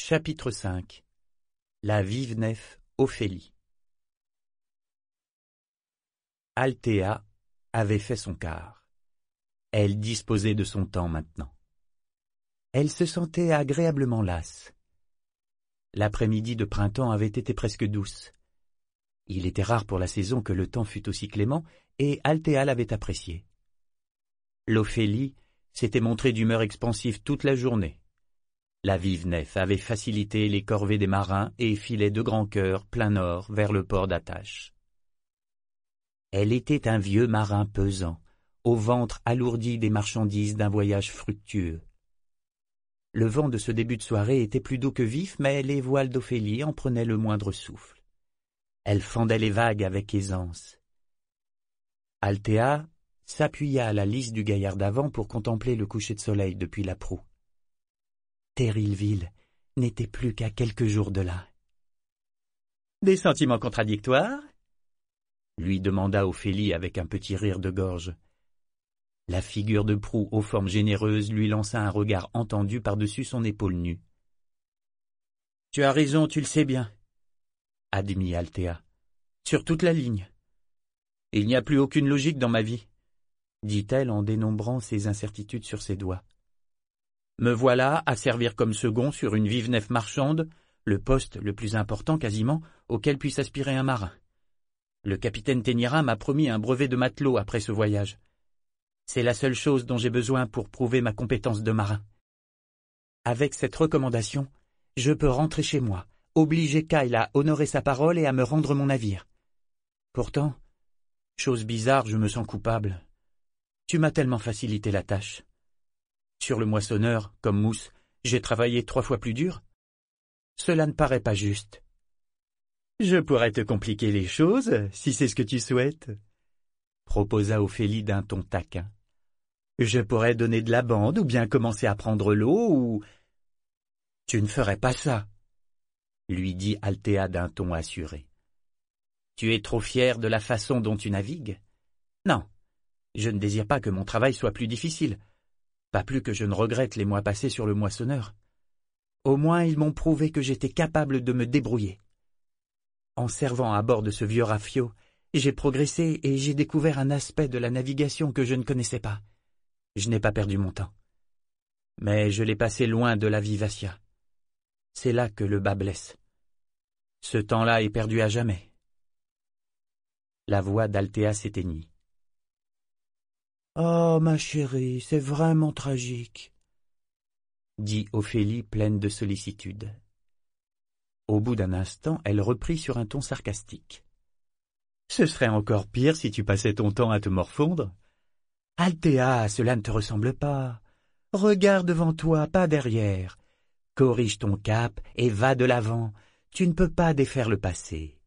Chapitre 5. La vive nef Ophélie. Althea avait fait son quart. Elle disposait de son temps maintenant. Elle se sentait agréablement lasse. L'après-midi de printemps avait été presque douce. Il était rare pour la saison que le temps fût aussi clément, et Althea l'avait apprécié. L'Ophélie s'était montrée d'humeur expansive toute la journée. La vive nef avait facilité les corvées des marins et filait de grand cœur plein nord vers le port d'Attache. Elle était un vieux marin pesant, au ventre alourdi des marchandises d'un voyage fructueux. Le vent de ce début de soirée était plus doux que vif, mais les voiles d'Ophélie en prenaient le moindre souffle. Elle fendait les vagues avec aisance. Althea s'appuya à la lisse du gaillard d'avant pour contempler le coucher de soleil depuis la proue. Terryville n'était plus qu'à quelques jours de là. « Des sentiments contradictoires ?» lui demanda Ophélie avec un petit rire de gorge. La figure de proue aux formes généreuses lui lança un regard entendu par-dessus son épaule nue. « Tu as raison, tu le sais bien, » admit Althea. « Sur toute la ligne. Il n'y a plus aucune logique dans ma vie, » dit-elle en dénombrant ses incertitudes sur ses doigts. Me voilà à servir comme second sur une vive nef marchande, le poste le plus important quasiment auquel puisse aspirer un marin. Le capitaine Ténira m'a promis un brevet de matelot après ce voyage. C'est la seule chose dont j'ai besoin pour prouver ma compétence de marin. Avec cette recommandation, je peux rentrer chez moi, obliger Kyle à honorer sa parole et à me rendre mon navire. Pourtant, chose bizarre, je me sens coupable. Tu m'as tellement facilité la tâche. Sur le moissonneur, comme Mousse, j'ai travaillé 3 fois plus dur. Cela ne paraît pas juste. Je pourrais te compliquer les choses, si c'est ce que tu souhaites, proposa Ophélie d'un ton taquin. Je pourrais donner de la bande, ou bien commencer à prendre l'eau, ou... Tu ne ferais pas ça, lui dit Althea d'un ton assuré. Tu es trop fier de la façon dont tu navigues? Non, je ne désire pas que mon travail soit plus difficile. Pas plus que je ne regrette les mois passés sur le moissonneur. Au moins ils m'ont prouvé que j'étais capable de me débrouiller. En servant à bord de ce vieux rafio, j'ai progressé et j'ai découvert un aspect de la navigation que je ne connaissais pas. Je n'ai pas perdu mon temps. Mais je l'ai passé loin de la Vivacia. C'est là que le bas blesse. Ce temps-là est perdu à jamais. La voix d'Althea s'éteignit. Oh, ma chérie, c'est vraiment tragique, dit Ophélie pleine de sollicitude. Au bout d'un instant, elle reprit sur un ton sarcastique. Ce serait encore pire si tu passais ton temps à te morfondre. Althea, cela ne te ressemble pas. Regarde devant toi, pas derrière. Corrige ton cap et va de l'avant. Tu ne peux pas défaire le passé.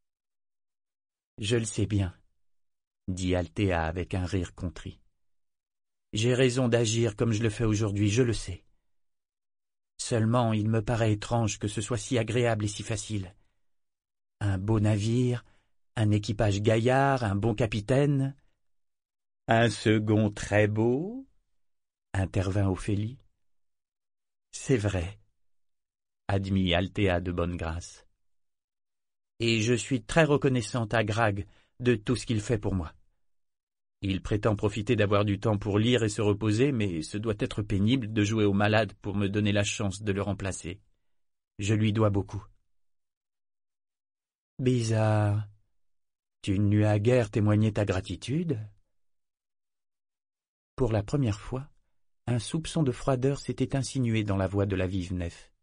Je le sais bien, dit Althea avec un rire contrit. J'ai raison d'agir comme je le fais aujourd'hui, je le sais. Seulement, il me paraît étrange que ce soit si agréable et si facile. Un beau navire, un équipage gaillard, un bon capitaine. Un second très beau, intervint Ophélie. C'est vrai, admit Althea de bonne grâce. Et je suis très reconnaissante à Grag de tout ce qu'il fait pour moi. Il prétend profiter d'avoir du temps pour lire et se reposer, mais ce doit être pénible de jouer au malade pour me donner la chance de le remplacer. Je lui dois beaucoup. Bizarre. Tu ne lui as guère témoigné ta gratitude? Pour la première fois, un soupçon de froideur s'était insinué dans la voix de la vive nef.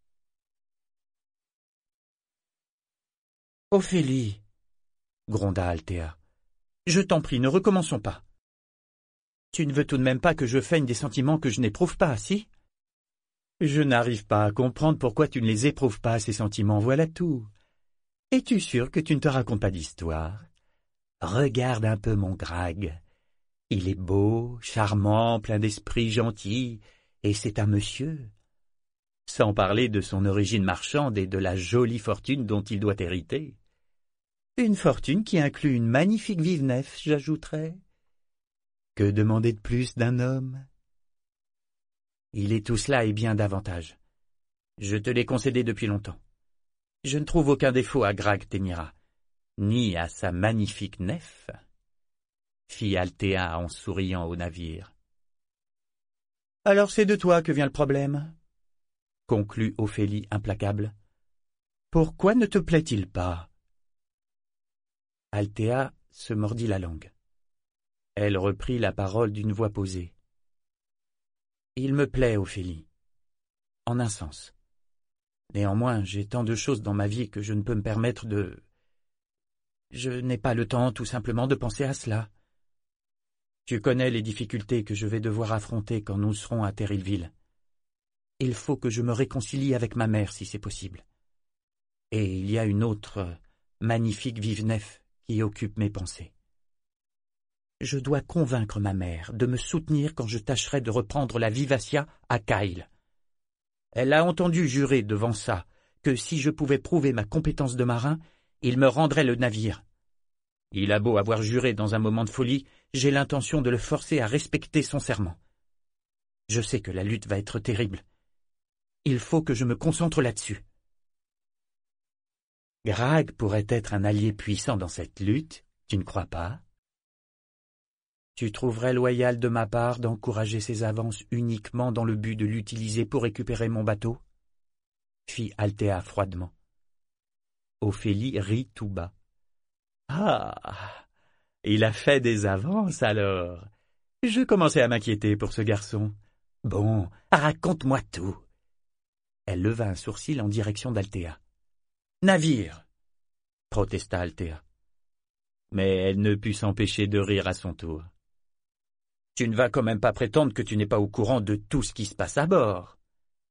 Ophélie, gronda Althea, je t'en prie, ne recommençons pas. Tu ne veux tout de même pas que je feigne des sentiments que je n'éprouve pas, si? Je n'arrive pas à comprendre pourquoi tu ne les éprouves pas, ces sentiments, voilà tout. Es-tu sûr que tu ne te racontes pas d'histoire? Regarde un peu mon Grag. Il est beau, charmant, plein d'esprit gentil, et c'est un monsieur. Sans parler de son origine marchande et de la jolie fortune dont il doit hériter. Une fortune qui inclut une magnifique vive nef, j'ajouterais. Que demander de plus d'un homme? Il est tout cela et bien davantage. Je te l'ai concédé depuis longtemps. Je ne trouve aucun défaut à Grag Témira, ni à sa magnifique nef, fit Althea en souriant au navire. Alors c'est de toi que vient le problème, conclut Ophélie implacable. Pourquoi ne te plaît-il pas? Althea se mordit la langue. Elle reprit la parole d'une voix posée. Il me plaît, Ophélie, en un sens. Néanmoins, j'ai tant de choses dans ma vie que je ne peux me permettre de... Je n'ai pas le temps, tout simplement, de penser à cela. Tu connais les difficultés que je vais devoir affronter quand nous serons à Terrillville. Il faut que je me réconcilie avec ma mère, si c'est possible. Et il y a une autre, magnifique vive nef qui occupe mes pensées. Je dois convaincre ma mère de me soutenir quand je tâcherai de reprendre la Vivacia à Kyle. Elle a entendu jurer devant ça que si je pouvais prouver ma compétence de marin, il me rendrait le navire. Il a beau avoir juré dans un moment de folie, j'ai l'intention de le forcer à respecter son serment. Je sais que la lutte va être terrible. Il faut que je me concentre là-dessus. Grag pourrait être un allié puissant dans cette lutte, tu ne crois pas? Tu trouverais loyal de ma part d'encourager ses avances uniquement dans le but de l'utiliser pour récupérer mon bateau? Fit Althea froidement. Ophélie rit tout bas. Ah, il a fait des avances alors. Je commençais à m'inquiéter pour ce garçon. Bon, raconte-moi tout. Elle leva un sourcil en direction d'Althea. Navire, protesta Althea. Mais elle ne put s'empêcher de rire à son tour. Tu ne vas quand même pas prétendre que tu n'es pas au courant de tout ce qui se passe à bord.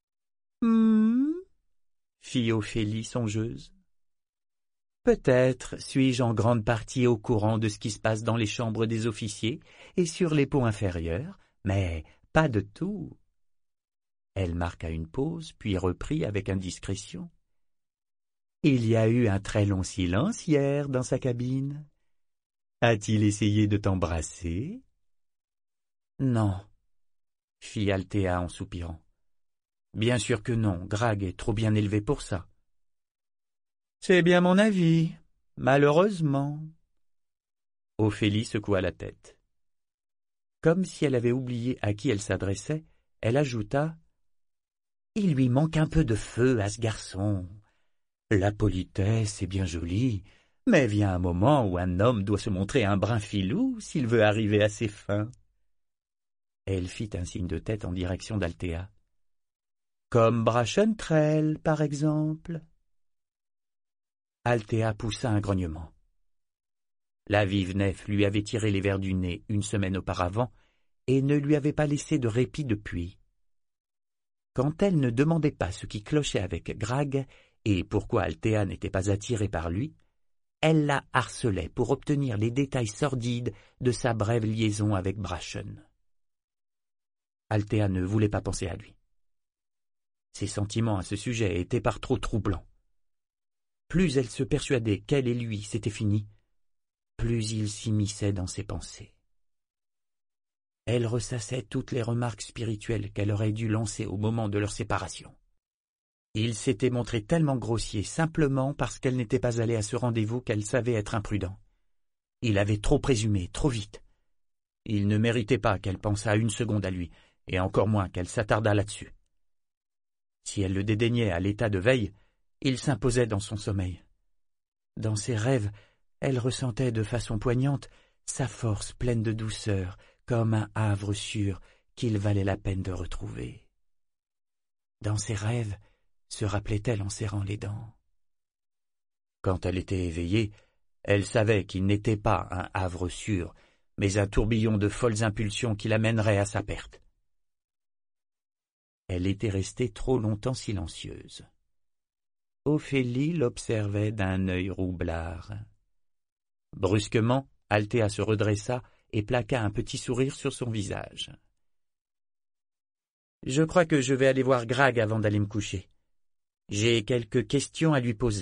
Fit Ophélie songeuse. Peut-être suis-je en grande partie au courant de ce qui se passe dans les chambres des officiers et sur les ponts inférieurs, mais pas de tout. Elle marqua une pause, puis reprit avec indiscrétion. Il y a eu un très long silence hier dans sa cabine. A-t-il essayé de t'embrasser? Non, fit Althea en soupirant. Bien sûr que non, Grag est trop bien élevé pour ça. C'est bien mon avis, malheureusement. Ophélie secoua la tête. Comme si elle avait oublié à qui elle s'adressait, elle ajouta « Il lui manque un peu de feu à ce garçon. La politesse est bien jolie, mais vient un moment où un homme doit se montrer un brin filou s'il veut arriver à ses fins. » Elle fit un signe de tête en direction d'Althea. « Comme Brachentrell, par exemple. » Althea poussa un grognement. La vive nef lui avait tiré les vers du nez une semaine auparavant et ne lui avait pas laissé de répit depuis. Quand elle ne demandait pas ce qui clochait avec Grag et pourquoi Althea n'était pas attirée par lui, elle la harcelait pour obtenir les détails sordides de sa brève liaison avec Brachen. Althea ne voulait pas penser à lui. Ses sentiments à ce sujet étaient par trop troublants. Plus elle se persuadait qu'elle et lui c'était fini, plus il s'immisçait dans ses pensées. Elle ressassait toutes les remarques spirituelles qu'elle aurait dû lancer au moment de leur séparation. Il s'était montré tellement grossier simplement parce qu'elle n'était pas allée à ce rendez-vous qu'elle savait être imprudent. Il avait trop présumé, trop vite. Il ne méritait pas qu'elle pensât une seconde à lui, et encore moins qu'elle s'attardât là-dessus. Si elle le dédaignait à l'état de veille, il s'imposait dans son sommeil. Dans ses rêves, elle ressentait de façon poignante sa force pleine de douceur, comme un havre sûr qu'il valait la peine de retrouver. Dans ses rêves, se rappelait-elle en serrant les dents. Quand elle était éveillée, elle savait qu'il n'était pas un havre sûr, mais un tourbillon de folles impulsions qui l'amènerait à sa perte. Elle était restée trop longtemps silencieuse. Ophélie l'observait d'un œil roublard. Brusquement, Althea se redressa et plaqua un petit sourire sur son visage. « Je crois que je vais aller voir Grag avant d'aller me coucher. J'ai quelques questions à lui poser. »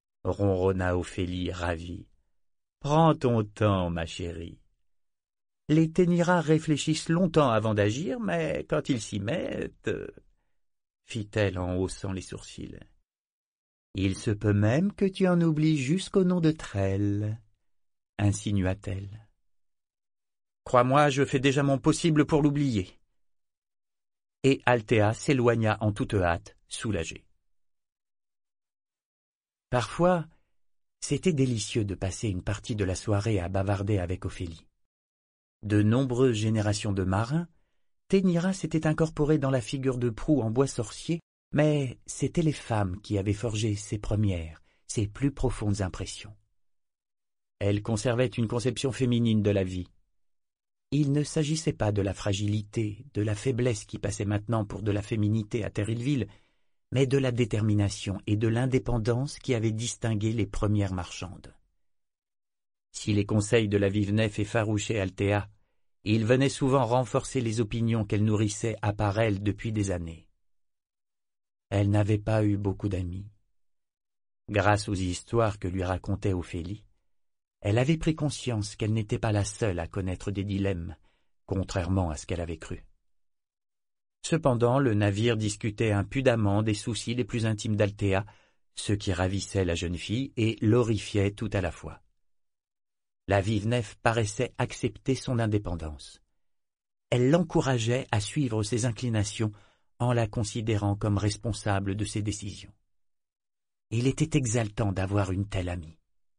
ronronna Ophélie ravie. « Prends ton temps, ma chérie. Les Téniras réfléchissent longtemps avant d'agir, mais quand ils s'y mettent, fit-elle en haussant les sourcils. Il se peut même que tu en oublies jusqu'au nom de Trell, insinua-t-elle. Crois-moi, je fais déjà mon possible pour l'oublier. Et Althea s'éloigna en toute hâte, soulagée. Parfois, c'était délicieux de passer une partie de la soirée à bavarder avec Ophélie. De nombreuses générations de marins, Ténira s'était incorporé dans la figure de proue en bois sorcier, mais c'étaient les femmes qui avaient forgé ses premières, ses plus profondes impressions. Elles conservaient une conception féminine de la vie. Il ne s'agissait pas de la fragilité, de la faiblesse qui passait maintenant pour de la féminité à Terrillville, mais de la détermination et de l'indépendance qui avaient distingué les premières marchandes. Si les conseils de la vive nef effarouchaient Althea, ils venaient souvent renforcer les opinions qu'elle nourrissait à part elle depuis des années. Elle n'avait pas eu beaucoup d'amis. Grâce aux histoires que lui racontait Ophélie, elle avait pris conscience qu'elle n'était pas la seule à connaître des dilemmes, contrairement à ce qu'elle avait cru. Cependant, le navire discutait impudemment des soucis les plus intimes d'Althea, ce qui ravissait la jeune fille et l'horrifiait tout à la fois. La vive nef paraissait accepter son indépendance. Elle l'encourageait à suivre ses inclinations en la considérant comme responsable de ses décisions. Il était exaltant d'avoir une telle amie.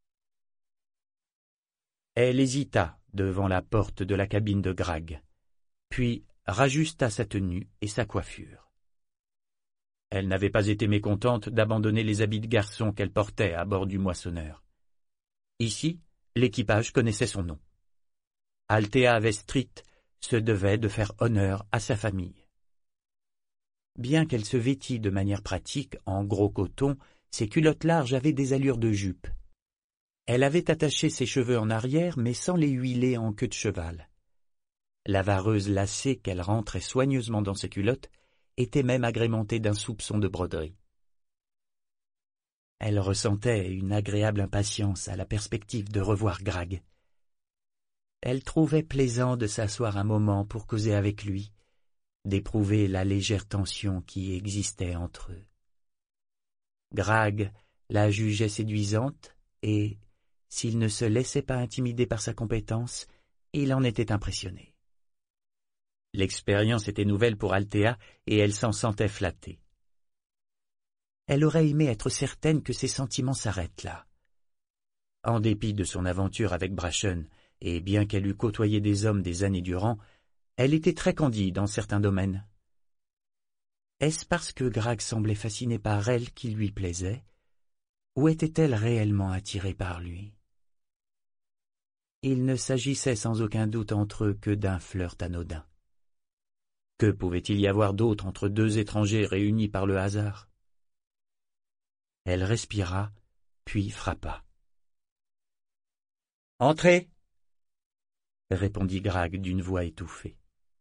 Elle hésita devant la porte de la cabine de Grag, puis rajusta sa tenue et sa coiffure. Elle n'avait pas été mécontente d'abandonner les habits de garçon qu'elle portait à bord du moissonneur. Ici, l'équipage connaissait son nom. Althea Vestrit se devait de faire honneur à sa famille. Bien qu'elle se vêtît de manière pratique en gros coton, ses culottes larges avaient des allures de jupe. Elle avait attaché ses cheveux en arrière, mais sans les huiler en queue de cheval. La vareuse lacée qu'elle rentrait soigneusement dans ses culottes était même agrémentée d'un soupçon de broderie. Elle ressentait une agréable impatience à la perspective de revoir Grag. Elle trouvait plaisant de s'asseoir un moment pour causer avec lui, d'éprouver la légère tension qui existait entre eux. Grag la jugeait séduisante et, s'il ne se laissait pas intimider par sa compétence, il en était impressionné. L'expérience était nouvelle pour Althea et elle s'en sentait flattée. Elle aurait aimé être certaine que ses sentiments s'arrêtent là. En dépit de son aventure avec Brachen, et bien qu'elle eût côtoyé des hommes des années durant, elle était très candide dans certains domaines. Est-ce parce que Grag semblait fasciné par elle qui lui plaisait, ou était-elle réellement attirée par lui? Il ne s'agissait sans aucun doute entre eux que d'un flirt anodin. Que pouvait-il y avoir d'autre entre deux étrangers réunis par le hasard? Elle respira, puis frappa. « Entrez !» répondit Grag d'une voix étouffée.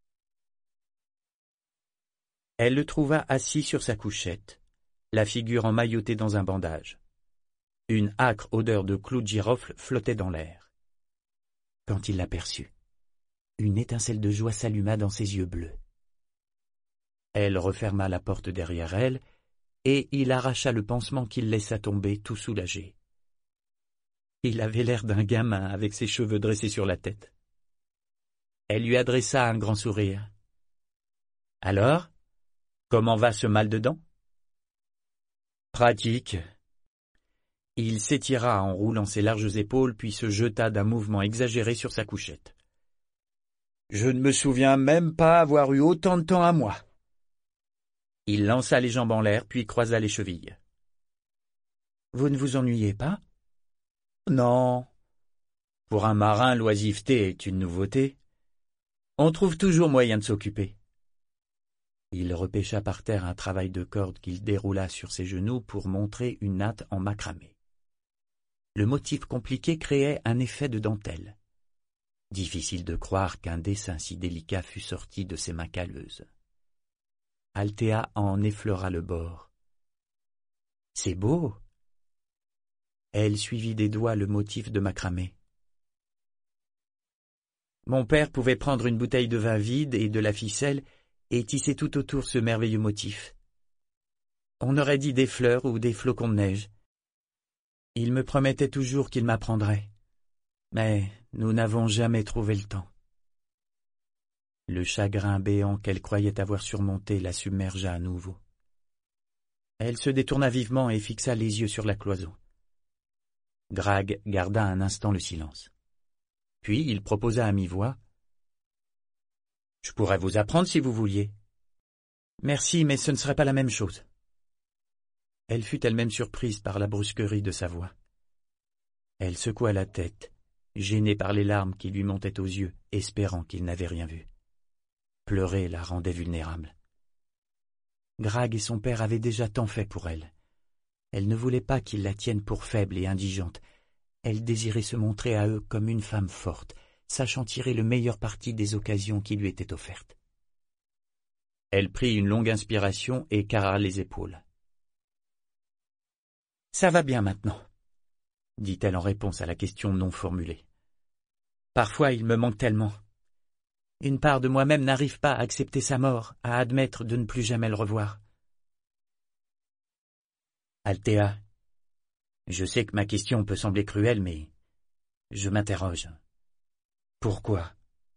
Elle le trouva assis sur sa couchette, la figure emmaillotée dans un bandage. Une âcre odeur de clous de girofle flottait dans l'air. Quand il l'aperçut, une étincelle de joie s'alluma dans ses yeux bleus. Elle referma la porte derrière elle, et il arracha le pansement qu'il laissa tomber tout soulagé. Il avait l'air d'un gamin avec ses cheveux dressés sur la tête. Elle lui adressa un grand sourire. « Alors, comment va ce mal-dedans ?»« Pratique. » Il s'étira en roulant ses larges épaules, puis se jeta d'un mouvement exagéré sur sa couchette. « Je ne me souviens même pas avoir eu autant de temps à moi. » Il lança les jambes en l'air, puis croisa les chevilles. « Vous ne vous ennuyez pas ?»« Non. Pour un marin, l'oisiveté est une nouveauté. On trouve toujours moyen de s'occuper. » Il repêcha par terre un travail de corde qu'il déroula sur ses genoux pour montrer une natte en macramé. Le motif compliqué créait un effet de dentelle. Difficile de croire qu'un dessin si délicat fût sorti de ses mains calleuses. Althea en effleura le bord. « C'est beau !» Elle suivit des doigts le motif de macramé. « Mon père pouvait prendre une bouteille de vin vide et de la ficelle et tisser tout autour ce merveilleux motif. On aurait dit des fleurs ou des flocons de neige. Il me promettait toujours qu'il m'apprendrait. Mais nous n'avons jamais trouvé le temps. Le chagrin béant qu'elle croyait avoir surmonté la submergea à nouveau. Elle se détourna vivement et fixa les yeux sur la cloison. Grag garda un instant le silence. Puis il proposa à mi-voix. « Je pourrais vous apprendre si vous vouliez. »« Merci, mais ce ne serait pas la même chose. » Elle fut elle-même surprise par la brusquerie de sa voix. Elle secoua la tête, gênée par les larmes qui lui montaient aux yeux, espérant qu'il n'avait rien vu. Pleurer la rendait vulnérable. Grag et son père avaient déjà tant fait pour elle. Elle ne voulait pas qu'ils la tiennent pour faible et indigente. Elle désirait se montrer à eux comme une femme forte, sachant tirer le meilleur parti des occasions qui lui étaient offertes. Elle prit une longue inspiration et carra les épaules. « Ça va bien maintenant, » dit-elle en réponse à la question non formulée. « Parfois il me manque tellement. Une part de moi-même n'arrive pas à accepter sa mort, à admettre de ne plus jamais le revoir. » Althea, je sais que ma question peut sembler cruelle, mais je m'interroge. Pourquoi?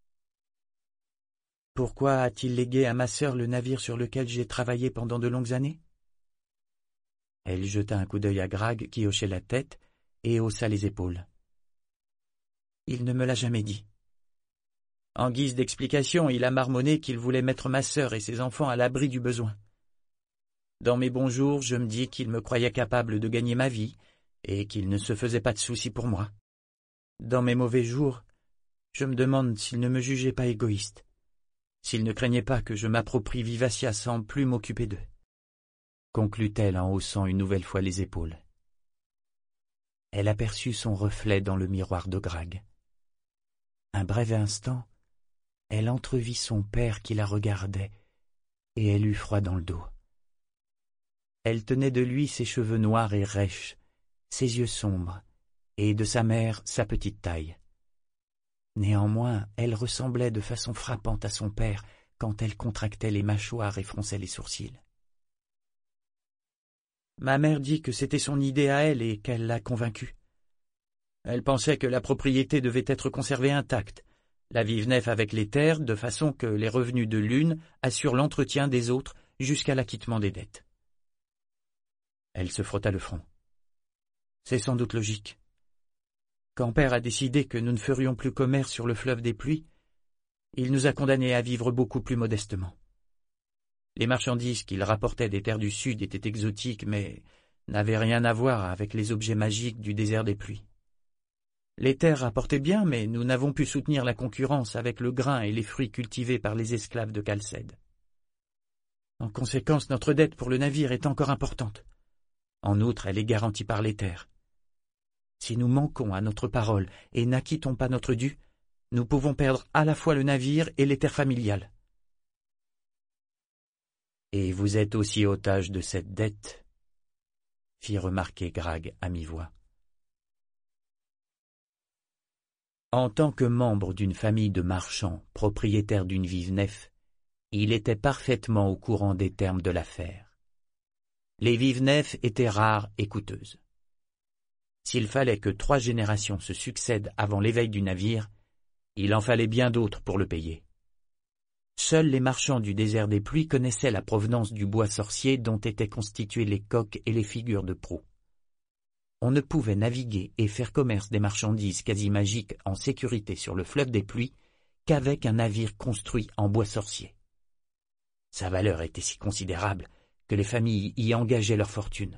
Pourquoi a-t-il légué à ma sœur le navire sur lequel j'ai travaillé pendant de longues années? Elle jeta un coup d'œil à Grag qui hochait la tête et haussa les épaules. Il ne me l'a jamais dit. En guise d'explication, il a marmonné qu'il voulait mettre ma sœur et ses enfants à l'abri du besoin. Dans mes bons jours, je me dis qu'il me croyait capable de gagner ma vie et qu'il ne se faisait pas de soucis pour moi. Dans mes mauvais jours, je me demande s'il ne me jugeait pas égoïste, s'il ne craignait pas que je m'approprie Vivacia sans plus m'occuper d'eux. Conclut-elle en haussant une nouvelle fois les épaules. Elle aperçut son reflet dans le miroir de Grag. Un bref instant, elle entrevit son père qui la regardait, et elle eut froid dans le dos. Elle tenait de lui ses cheveux noirs et rêches, ses yeux sombres, et de sa mère sa petite taille. Néanmoins, elle ressemblait de façon frappante à son père quand elle contractait les mâchoires et fronçait les sourcils. Ma mère dit que c'était son idée à elle et qu'elle l'a convaincue. Elle pensait que la propriété devait être conservée intacte, la vive nef avec les terres, de façon que les revenus de l'une assurent l'entretien des autres jusqu'à l'acquittement des dettes. Elle se frotta le front. C'est sans doute logique. Quand père a décidé que nous ne ferions plus commerce sur le fleuve des pluies, il nous a condamnés à vivre beaucoup plus modestement. Les marchandises qu'il rapportait des terres du Sud étaient exotiques, mais n'avaient rien à voir avec les objets magiques du désert des pluies. Les terres rapportaient bien, mais nous n'avons pu soutenir la concurrence avec le grain et les fruits cultivés par les esclaves de Calcède. En conséquence, notre dette pour le navire est encore importante. En outre, elle est garantie par les terres. Si nous manquons à notre parole et n'acquittons pas notre dû, nous pouvons perdre à la fois le navire et les terres familiales. Et vous êtes aussi otage de cette dette, fit remarquer Grag à mi-voix. En tant que membre d'une famille de marchands propriétaires d'une vive nef, il était parfaitement au courant des termes de l'affaire. Les vives nefs étaient rares et coûteuses. S'il fallait que 3 générations se succèdent avant l'éveil du navire, il en fallait bien d'autres pour le payer. Seuls les marchands du désert des pluies connaissaient la provenance du bois sorcier dont étaient constitués les coques et les figures de proue. On ne pouvait naviguer et faire commerce des marchandises quasi magiques en sécurité sur le fleuve des pluies qu'avec un navire construit en bois sorcier. Sa valeur était si considérable que les familles y engageaient leur fortune.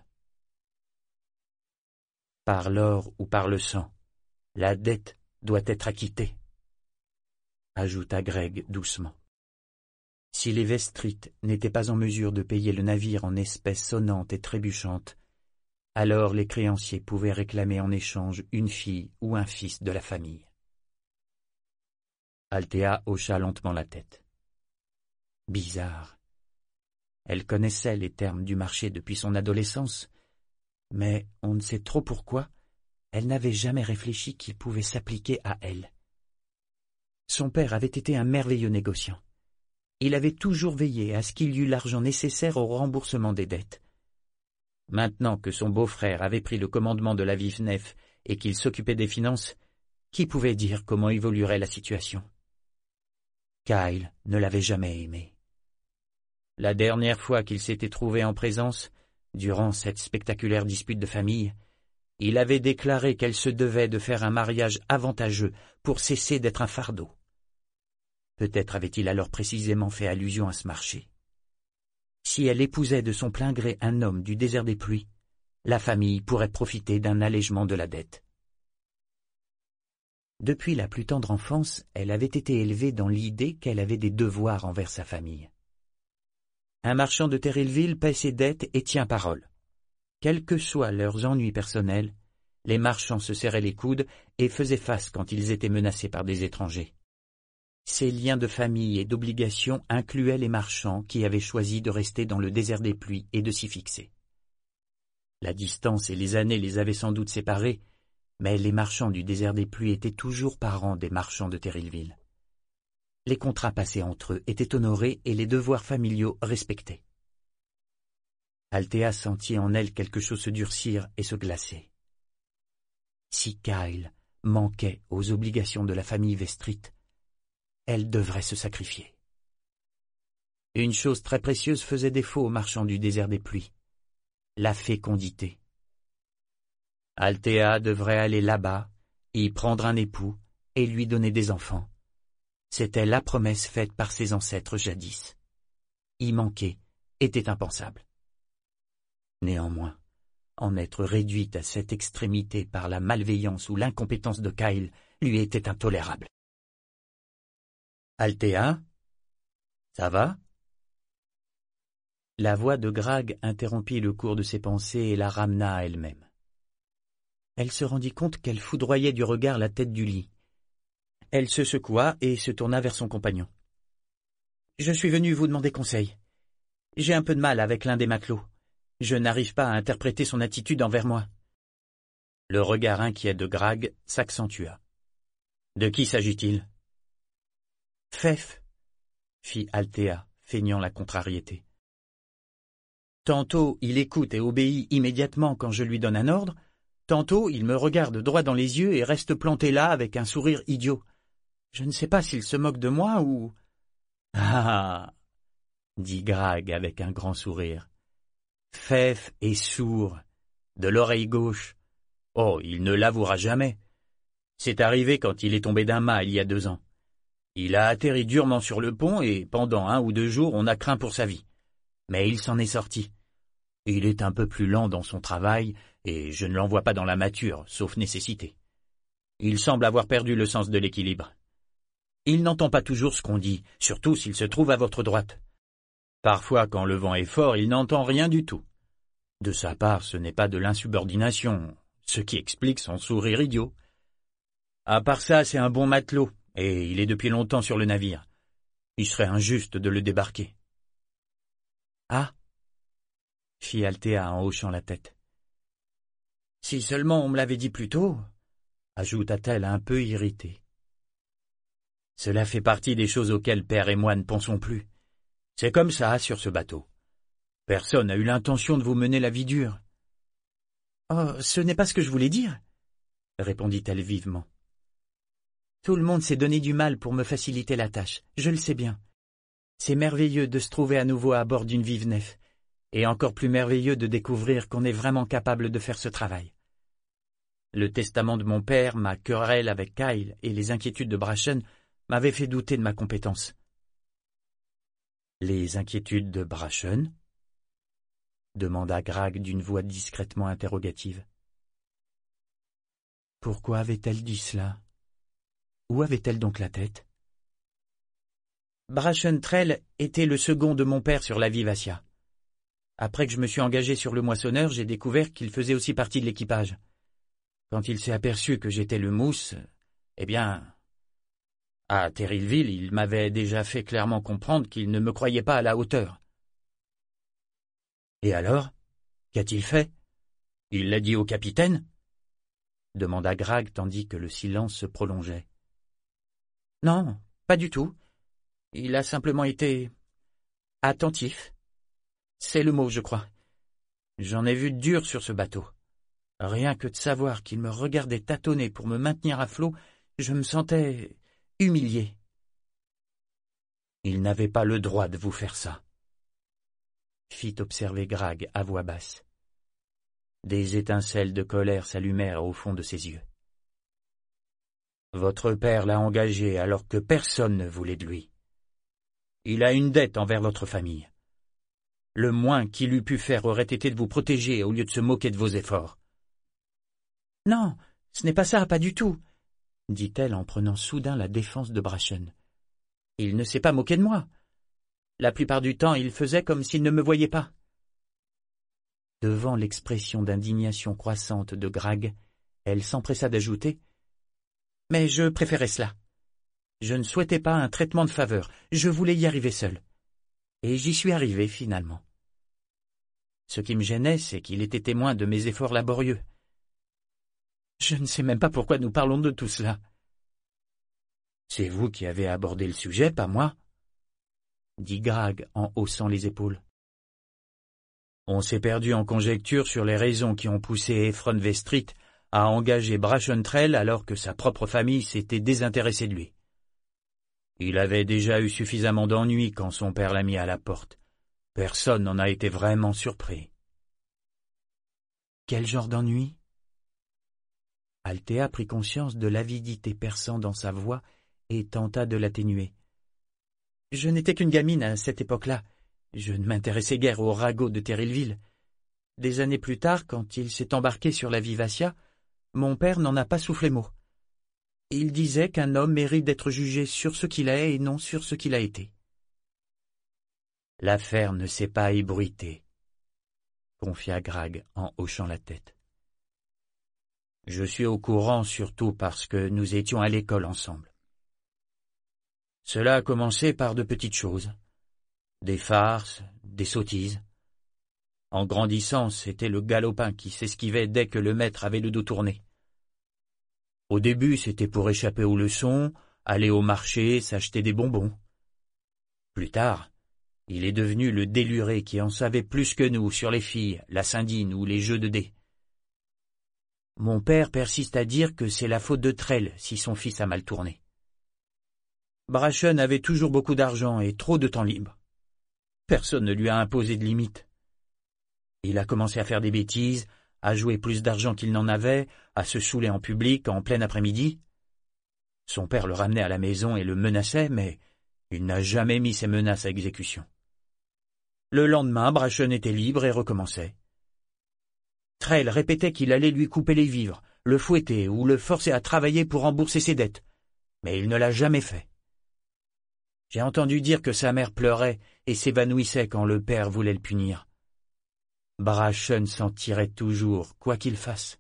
Par l'or ou par le sang, la dette doit être acquittée, ajouta Greg doucement. Si les Vestrites n'étaient pas en mesure de payer le navire en espèces sonnantes et trébuchantes, alors les créanciers pouvaient réclamer en échange une fille ou un fils de la famille. Althea hocha lentement la tête. Bizarre. Elle connaissait les termes du marché depuis son adolescence, mais on ne sait trop pourquoi, elle n'avait jamais réfléchi qu'ils pouvaient s'appliquer à elle. Son père avait été un merveilleux négociant. Il avait toujours veillé à ce qu'il y eût l'argent nécessaire au remboursement des dettes. Maintenant que son beau-frère avait pris le commandement de la Vive Nef et qu'il s'occupait des finances, qui pouvait dire comment évoluerait la situation? Kyle ne l'avait jamais aimé. La dernière fois qu'il s'était trouvé en présence, durant cette spectaculaire dispute de famille, il avait déclaré qu'elle se devait de faire un mariage avantageux pour cesser d'être un fardeau. Peut-être avait-il alors précisément fait allusion à ce marché. Si elle épousait de son plein gré un homme du désert des pluies, la famille pourrait profiter d'un allègement de la dette. Depuis la plus tendre enfance, elle avait été élevée dans l'idée qu'elle avait des devoirs envers sa famille. Un marchand de Terrillville paie ses dettes et tient parole. Quels que soient leurs ennuis personnels, les marchands se serraient les coudes et faisaient face quand ils étaient menacés par des étrangers. Ces liens de famille et d'obligation incluaient les marchands qui avaient choisi de rester dans le désert des pluies et de s'y fixer. La distance et les années les avaient sans doute séparés, mais les marchands du désert des pluies étaient toujours parents des marchands de Terrillville. Les contrats passés entre eux étaient honorés et les devoirs familiaux respectés. Althea sentit en elle quelque chose se durcir et se glacer. Si Kyle manquait aux obligations de la famille Vestrit, elle devrait se sacrifier. Une chose très précieuse faisait défaut aux marchands du désert des pluies, la fécondité. Althea devrait aller là-bas, y prendre un époux et lui donner des enfants. C'était la promesse faite par ses ancêtres jadis. Y manquer était impensable. Néanmoins, en être réduite à cette extrémité par la malveillance ou l'incompétence de Kyle lui était intolérable. « Althea, ça va ?» La voix de Grag interrompit le cours de ses pensées et la ramena à elle-même. Elle se rendit compte qu'elle foudroyait du regard la tête du lit. Elle se secoua et se tourna vers son compagnon. « Je suis venu vous demander conseil. J'ai un peu de mal avec l'un des matelots. Je n'arrive pas à interpréter son attitude envers moi. » Le regard inquiet de Grag s'accentua. « De qui s'agit-il » ? « Fef, » fit Althea, feignant la contrariété. « Tantôt il écoute et obéit immédiatement quand je lui donne un ordre, tantôt il me regarde droit dans les yeux et reste planté là avec un sourire idiot. Je ne sais pas s'il se moque de moi ou... »« Ah !» dit Grag avec un grand sourire. « Fef est sourd, de l'oreille gauche. Oh, il ne l'avouera jamais. C'est arrivé quand il est tombé d'un mât il y a 2 ans. Il a atterri durement sur le pont et pendant 1 ou 2 jours on a craint pour sa vie. Mais il s'en est sorti. Il est un peu plus lent dans son travail et je ne l'envoie pas dans la mâture, sauf nécessité. Il semble avoir perdu le sens de l'équilibre. Il n'entend pas toujours ce qu'on dit, surtout s'il se trouve à votre droite. Parfois, quand le vent est fort, il n'entend rien du tout. De sa part, ce n'est pas de l'insubordination, ce qui explique son sourire idiot. À part ça, c'est un bon matelot, et il est depuis longtemps sur le navire. Il serait injuste de le débarquer. « Ah !» fit Althea en hochant la tête. « Si seulement on me l'avait dit plus tôt !» ajouta-t-elle un peu irritée. « Cela fait partie des choses auxquelles père et moi ne pensons plus. C'est comme ça sur ce bateau. Personne n'a eu l'intention de vous mener la vie dure. »« Oh, ce n'est pas ce que je voulais dire, » répondit-elle vivement. « Tout le monde s'est donné du mal pour me faciliter la tâche, je le sais bien. C'est merveilleux de se trouver à nouveau à bord d'une Vive Nef, et encore plus merveilleux de découvrir qu'on est vraiment capable de faire ce travail. Le testament de mon père, ma querelle avec Kyle et les inquiétudes de Brachen m'avaient fait douter de ma compétence. » « Les inquiétudes de Brachen ?» demanda Grag d'une voix discrètement interrogative. Pourquoi avait-elle dit cela? Où avait-elle donc la tête? Brachentrell était le second de mon père sur la Vivacia. Après que je me suis engagé sur le moissonneur, j'ai découvert qu'il faisait aussi partie de l'équipage. Quand il s'est aperçu que j'étais le mousse, eh bien... À Terrillville, il m'avait déjà fait clairement comprendre qu'il ne me croyait pas à la hauteur. Et alors, qu'a-t-il fait? Il l'a dit au capitaine? Demanda Grag tandis que le silence se prolongeait. Non, pas du tout. Il a simplement été attentif. C'est le mot, je crois. J'en ai vu dur sur ce bateau. Rien que de savoir qu'il me regardait tâtonner pour me maintenir à flot, je me sentais humilié. Il n'avait pas le droit de vous faire ça, fit observer Grag à voix basse. Des étincelles de colère s'allumèrent au fond de ses yeux. Votre père l'a engagé alors que personne ne voulait de lui. Il a une dette envers votre famille. Le moins qu'il eût pu faire aurait été de vous protéger au lieu de se moquer de vos efforts. Non, ce n'est pas ça, pas du tout, dit-elle en prenant soudain la défense de Brachen. Il ne s'est pas moqué de moi. La plupart du temps, il faisait comme s'il ne me voyait pas. Devant l'expression d'indignation croissante de Grag, elle s'empressa d'ajouter « Mais je préférais cela. Je ne souhaitais pas un traitement de faveur, je voulais y arriver seul. Et j'y suis arrivé finalement. Ce qui me gênait, c'est qu'il était témoin de mes efforts laborieux. Je ne sais même pas pourquoi nous parlons de tout cela. C'est vous qui avez abordé le sujet, pas moi, dit Grag en haussant les épaules. On s'est perdu en conjectures sur les raisons qui ont poussé Ephron Vestrit à engager Brachentrell alors que sa propre famille s'était désintéressée de lui. Il avait déjà eu suffisamment d'ennuis quand son père l'a mis à la porte. Personne n'en a été vraiment surpris. Quel genre d'ennui? Althea prit conscience de l'avidité perçant dans sa voix et tenta de l'atténuer. Je n'étais qu'une gamine à cette époque-là. Je ne m'intéressais guère aux ragots de Terrillville. Des années plus tard, quand il s'est embarqué sur la Vivacia, mon père n'en a pas soufflé mot. Il disait qu'un homme mérite d'être jugé sur ce qu'il est et non sur ce qu'il a été. L'affaire ne s'est pas ébruitée, confia Grag en hochant la tête. Je suis au courant surtout parce que nous étions à l'école ensemble. Cela a commencé par de petites choses, des farces, des sottises. En grandissant, c'était le galopin qui s'esquivait dès que le maître avait le dos tourné. Au début, c'était pour échapper aux leçons, aller au marché, s'acheter des bonbons. Plus tard, il est devenu le déluré qui en savait plus que nous sur les filles, la sindine ou les jeux de dés. Mon père persiste à dire que c'est la faute de Trell si son fils a mal tourné. Brachen avait toujours beaucoup d'argent et trop de temps libre. Personne ne lui a imposé de limite. Il a commencé à faire des bêtises, à jouer plus d'argent qu'il n'en avait, à se saouler en public en plein après-midi. Son père le ramenait à la maison et le menaçait, mais il n'a jamais mis ses menaces à exécution. Le lendemain, Brachen était libre et recommençait. Trell répétait qu'il allait lui couper les vivres, le fouetter ou le forcer à travailler pour rembourser ses dettes, mais il ne l'a jamais fait. J'ai entendu dire que sa mère pleurait et s'évanouissait quand le père voulait le punir. Brachen s'en tirait toujours, quoi qu'il fasse.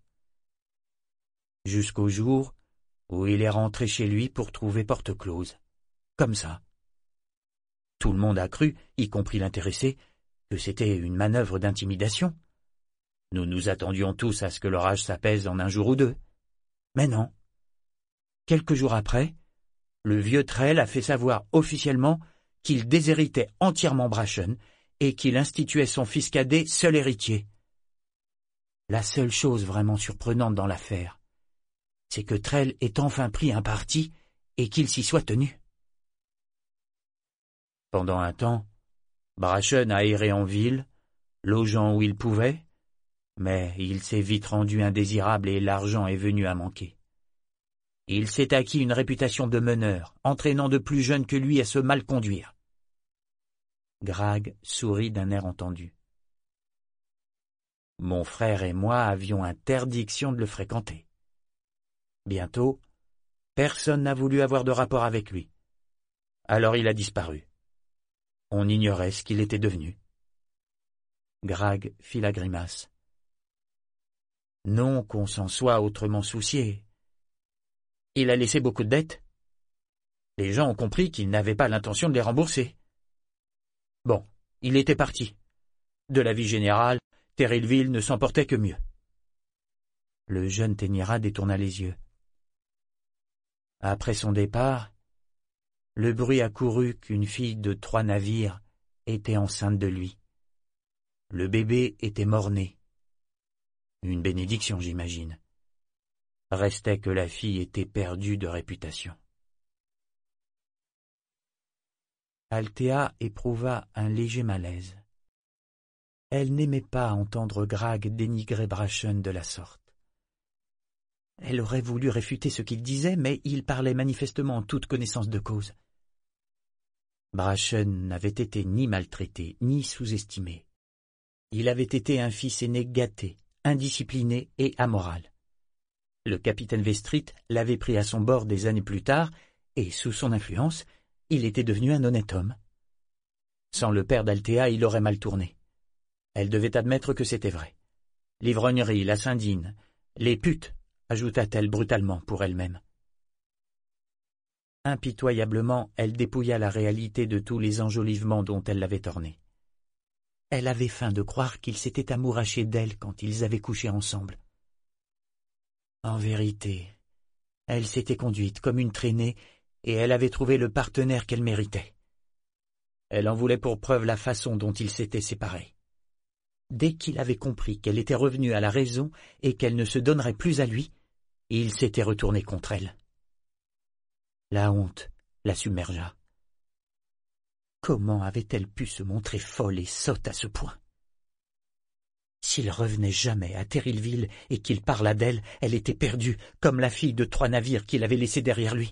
Jusqu'au jour où il est rentré chez lui pour trouver porte close. Comme ça. Tout le monde a cru, y compris l'intéressé, que c'était une manœuvre d'intimidation. Nous nous attendions tous à ce que l'orage s'apaise en un jour ou deux. Mais non. Quelques jours après, le vieux Trell a fait savoir officiellement qu'il déshéritait entièrement Brachen et qu'il instituait son fils cadet seul héritier. La seule chose vraiment surprenante dans l'affaire, c'est que Trell ait enfin pris un parti et qu'il s'y soit tenu. Pendant un temps, Brachen a erré en ville, logeant où il pouvait, mais il s'est vite rendu indésirable et l'argent est venu à manquer. Il s'est acquis une réputation de meneur, entraînant de plus jeunes que lui à se mal conduire. Grag sourit d'un air entendu. Mon frère et moi avions interdiction de le fréquenter. Bientôt, personne n'a voulu avoir de rapport avec lui. Alors il a disparu. On ignorait ce qu'il était devenu. Grag fit la grimace. Non qu'on s'en soit autrement soucié. Il a laissé beaucoup de dettes. Les gens ont compris qu'il n'avait pas l'intention de les rembourser. Bon, il était parti. De la vie générale, Terrillville ne s'en portait que mieux. Le jeune Ténira détourna les yeux. Après son départ, le bruit a couru qu'une fille de 3 navires était enceinte de lui. Le bébé était mort-né. Une bénédiction, j'imagine. Restait que la fille était perdue de réputation. Althea éprouva un léger malaise. Elle n'aimait pas entendre Grag dénigrer Brachen de la sorte. Elle aurait voulu réfuter ce qu'il disait, mais il parlait manifestement en toute connaissance de cause. Brachen n'avait été ni maltraité, ni sous-estimé. Il avait été un fils aîné gâté, indiscipliné et amoral. Le capitaine Vestrit l'avait pris à son bord des années plus tard, et sous son influence, il était devenu un honnête homme. Sans le père d'Althea, il aurait mal tourné. Elle devait admettre que c'était vrai. L'ivrognerie, la sindine, les putes, ajouta-t-elle brutalement pour elle-même. Impitoyablement, elle dépouilla la réalité de tous les enjolivements dont elle l'avait orné. Elle avait faim de croire qu'il s'était amouraché d'elle quand ils avaient couché ensemble. En vérité, elle s'était conduite comme une traînée et elle avait trouvé le partenaire qu'elle méritait. Elle en voulait pour preuve la façon dont ils s'étaient séparés. Dès qu'il avait compris qu'elle était revenue à la raison et qu'elle ne se donnerait plus à lui, il s'était retourné contre elle. La honte la submergea. Comment avait-elle pu se montrer folle et sotte à ce point? S'il revenait jamais à Terrillville et qu'il parlât d'elle, elle était perdue, comme la fille de 3 navires qu'il avait laissée derrière lui.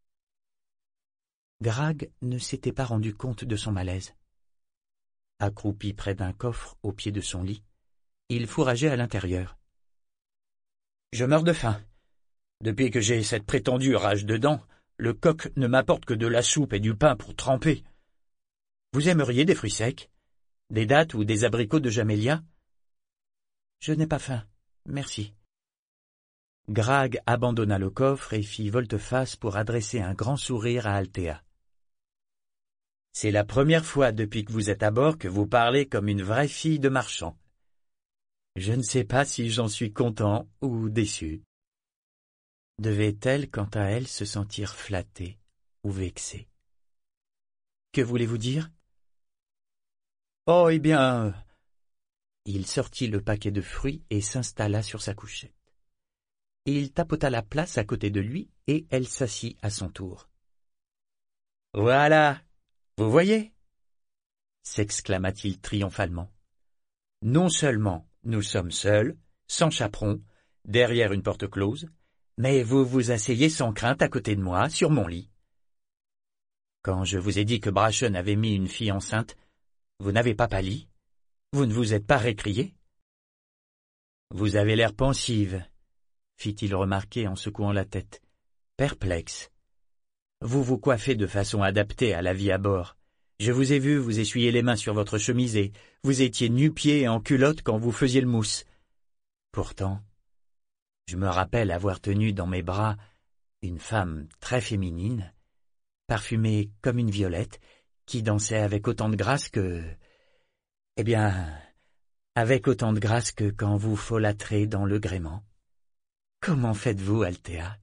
Grag ne s'était pas rendu compte de son malaise. Accroupi près d'un coffre au pied de son lit, il fourrageait à l'intérieur. « Je meurs de faim. Depuis que j'ai cette prétendue rage de dents, le coq ne m'apporte que de la soupe et du pain pour tremper. Vous aimeriez des fruits secs? Des dattes ou des abricots de Jamélia? » « Je n'ai pas faim, merci. » Grag abandonna le coffre et fit volte-face pour adresser un grand sourire à Althea. « C'est la première fois depuis que vous êtes à bord que vous parlez comme une vraie fille de marchand. Je ne sais pas si j'en suis content ou déçu. » Devait-elle, quant à elle, se sentir flattée ou vexée? « Que voulez-vous dire? »« Oh, eh bien... » Il sortit le paquet de fruits et s'installa sur sa couchette. Il tapota la place à côté de lui et elle s'assit à son tour. « Voilà, vous voyez » s'exclama-t-il triomphalement. « Non seulement nous sommes seuls, sans chaperon, derrière une porte close, mais vous vous asseyez sans crainte à côté de moi, sur mon lit. Quand je vous ai dit que Brachen avait mis une fille enceinte, vous n'avez pas pâli? Vous ne vous êtes pas récrié? Vous avez l'air pensive, fit-il remarquer en secouant la tête, perplexe. Vous vous coiffez de façon adaptée à la vie à bord. Je vous ai vu vous essuyer les mains sur votre chemisée, vous étiez nu-pieds et en culotte quand vous faisiez le mousse. Pourtant, je me rappelle avoir tenu dans mes bras une femme très féminine, parfumée comme une violette, qui dansait avec autant de grâce que... Eh bien, avec autant de grâce que quand vous folâtrez dans le gréement. Comment faites-vous, Althea?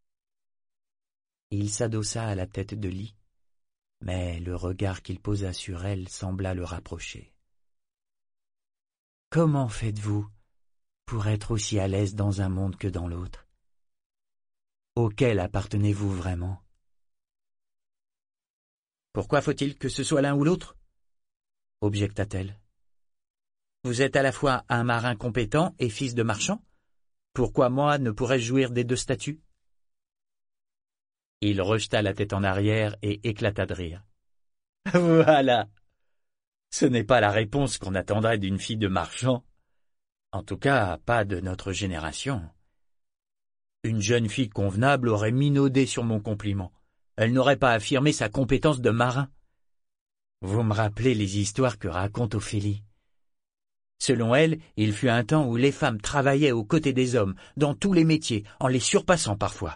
Il s'adossa à la tête de lit, mais le regard qu'il posa sur elle sembla le rapprocher. Comment faites-vous pour être aussi à l'aise dans un monde que dans l'autre? Auquel appartenez-vous vraiment? Pourquoi faut-il que ce soit l'un ou l'autre? Objecta-t-elle. Vous êtes à la fois un marin compétent et fils de marchand? Pourquoi moi ne pourrais-je jouir des 2 statuts? Il rejeta la tête en arrière et éclata de rire. Voilà! Ce n'est pas la réponse qu'on attendrait d'une fille de marchand. En tout cas, pas de notre génération. Une jeune fille convenable aurait minaudé sur mon compliment. Elle n'aurait pas affirmé sa compétence de marin. Vous me rappelez les histoires que raconte Ophélie. Selon elle, il fut un temps où les femmes travaillaient aux côtés des hommes, dans tous les métiers, en les surpassant parfois.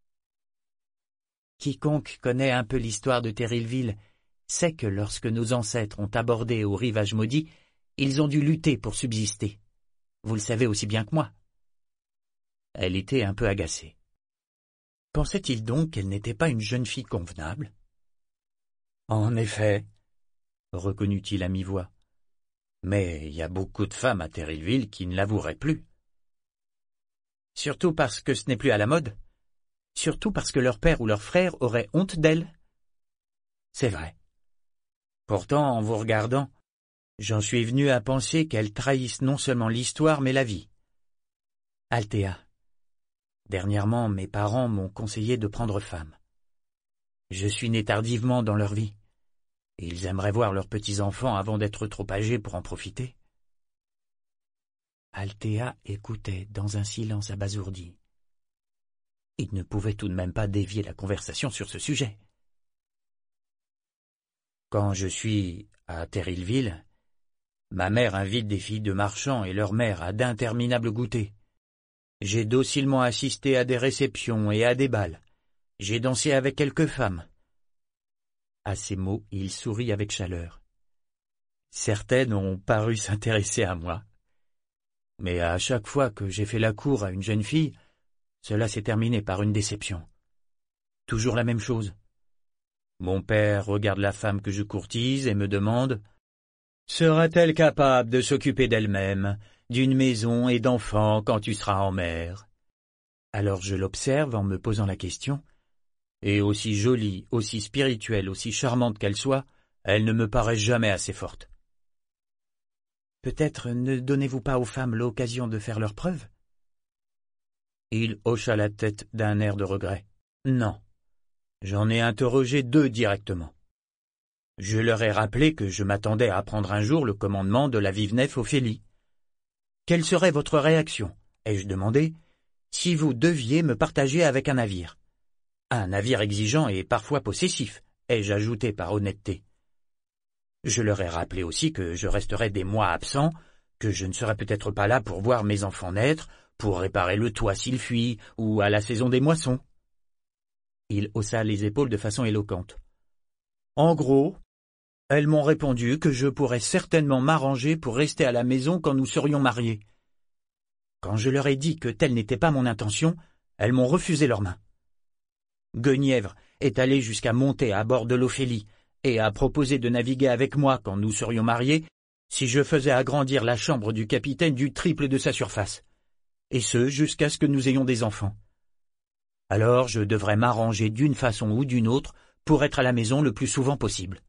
Quiconque connaît un peu l'histoire de Terrillville sait que lorsque nos ancêtres ont abordé au rivage maudit, ils ont dû lutter pour subsister. Vous le savez aussi bien que moi. Elle était un peu agacée. Pensait-il donc qu'elle n'était pas une jeune fille convenable? En effet, reconnut-il à mi-voix. Mais il y a beaucoup de femmes à Terrillville qui ne l'avoueraient plus. Surtout parce que ce n'est plus à la mode. Surtout parce que leur père ou leur frère aurait honte d'elles. C'est vrai. Pourtant, en vous regardant, j'en suis venu à penser qu'elles trahissent non seulement l'histoire, mais la vie. Althea, dernièrement, mes parents m'ont conseillé de prendre femme. Je suis né tardivement dans leur vie. Et ils aimeraient voir leurs petits-enfants avant d'être trop âgés pour en profiter. Althea écoutait dans un silence abasourdi. Il ne pouvait tout de même pas dévier la conversation sur ce sujet. Quand je suis à Terrillville, ma mère invite des filles de marchands et leurs mères à d'interminables goûters. J'ai docilement assisté à des réceptions et à des bals. J'ai dansé avec quelques femmes. À ces mots, il sourit avec chaleur. Certaines ont paru s'intéresser à moi. Mais à chaque fois que j'ai fait la cour à une jeune fille, cela s'est terminé par une déception. Toujours la même chose. Mon père regarde la femme que je courtise et me demande « Sera-t-elle capable de s'occuper d'elle-même, d'une maison et d'enfants quand tu seras en mer ?» Alors je l'observe en me posant la question, et aussi jolie, aussi spirituelle, aussi charmante qu'elle soit, elle ne me paraît jamais assez forte. Peut-être ne donnez-vous pas aux femmes l'occasion de faire leurs preuves? Il hocha la tête d'un air de regret. Non, j'en ai interrogé 2 directement. Je leur ai rappelé que je m'attendais à prendre un jour le commandement de la vive nef Ophélie. Quelle serait votre réaction, ai-je demandé, si vous deviez me partager avec un navire? Un navire exigeant et parfois possessif, ai-je ajouté par honnêteté. Je leur ai rappelé aussi que je resterais des mois absent, que je ne serais peut-être pas là pour voir mes enfants naître, pour réparer le toit s'il fuit, ou à la saison des moissons. Il haussa les épaules de façon éloquente. En gros, elles m'ont répondu que je pourrais certainement m'arranger pour rester à la maison quand nous serions mariés. Quand je leur ai dit que telle n'était pas mon intention, elles m'ont refusé leurs mains. Guenièvre est allé jusqu'à monter à bord de l'Ophélie et a proposé de naviguer avec moi quand nous serions mariés si je faisais agrandir la chambre du capitaine du triple de sa surface, et ce jusqu'à ce que nous ayons des enfants. Alors je devrais m'arranger d'une façon ou d'une autre pour être à la maison le plus souvent possible.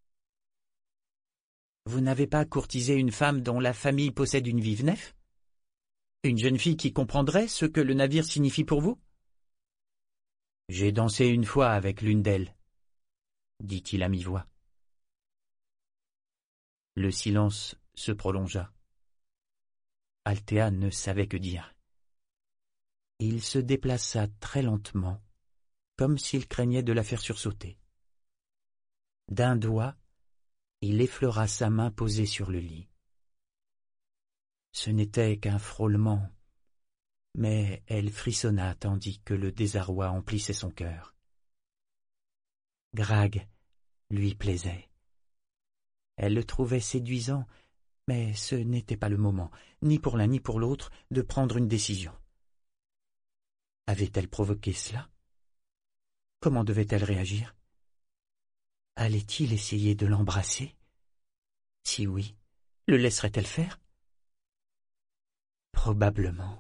Vous n'avez pas courtisé une femme dont la famille possède une vive nef? Une jeune fille qui comprendrait ce que le navire signifie pour vous? J'ai dansé une fois avec l'une d'elles, dit-il à mi-voix. Le silence se prolongea. Althea ne savait que dire. Il se déplaça très lentement, comme s'il craignait de la faire sursauter. D'un doigt, il effleura sa main posée sur le lit. Ce n'était qu'un frôlement, mais elle frissonna tandis que le désarroi emplissait son cœur. Grag lui plaisait. Elle le trouvait séduisant, mais ce n'était pas le moment, ni pour l'un ni pour l'autre, de prendre une décision. Avait-elle provoqué cela? Comment devait-elle réagir? Allait-il essayer de l'embrasser? Si oui, le laisserait-elle faire? Probablement.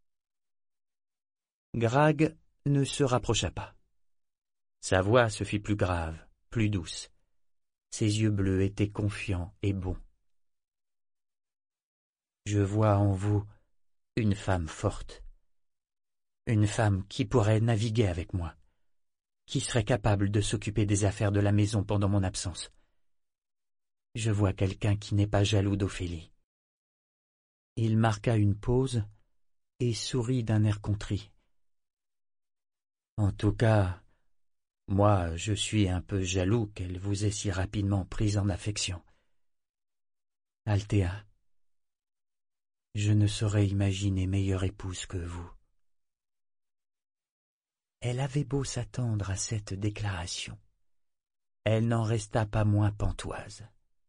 Grag ne se rapprocha pas. Sa voix se fit plus grave, plus douce. Ses yeux bleus étaient confiants et bons. Je vois en vous une femme forte, une femme qui pourrait naviguer avec moi, qui serait capable de s'occuper des affaires de la maison pendant mon absence. Je vois quelqu'un qui n'est pas jaloux d'Ophélie. Il marqua une pause et sourit d'un air contrit. En tout cas, moi, je suis un peu jaloux qu'elle vous ait si rapidement prise en affection. Althea, je ne saurais imaginer meilleure épouse que vous. Elle avait beau s'attendre à cette déclaration. Elle n'en resta pas moins pantoise.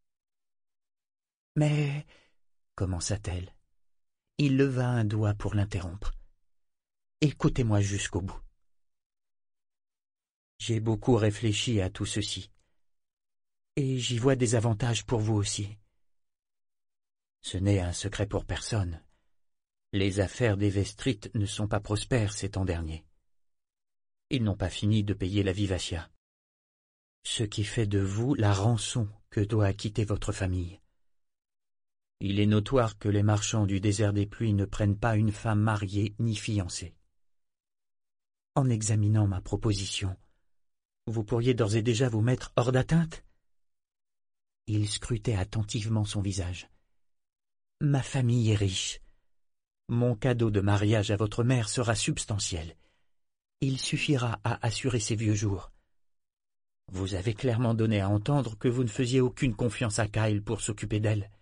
Mais, commença-t-elle, il leva un doigt pour l'interrompre. Écoutez-moi jusqu'au bout. J'ai beaucoup réfléchi à tout ceci, Et j'y vois des avantages pour vous aussi. Ce n'est un secret pour personne. Les affaires des Vestrites ne sont pas prospères ces temps derniers. Ils n'ont pas fini de payer la Vivacia. Ce qui fait de vous la rançon que doit acquitter votre famille. Il est notoire que les marchands du désert des pluies ne prennent pas une femme mariée ni fiancée. En examinant ma proposition, vous pourriez d'ores et déjà vous mettre hors d'atteinte? Il scrutait attentivement son visage. Ma famille est riche. Mon cadeau de mariage à votre mère sera substantiel. Il suffira à assurer ses vieux jours. Vous avez clairement donné à entendre que vous ne faisiez aucune confiance à Kyle pour s'occuper d'elle.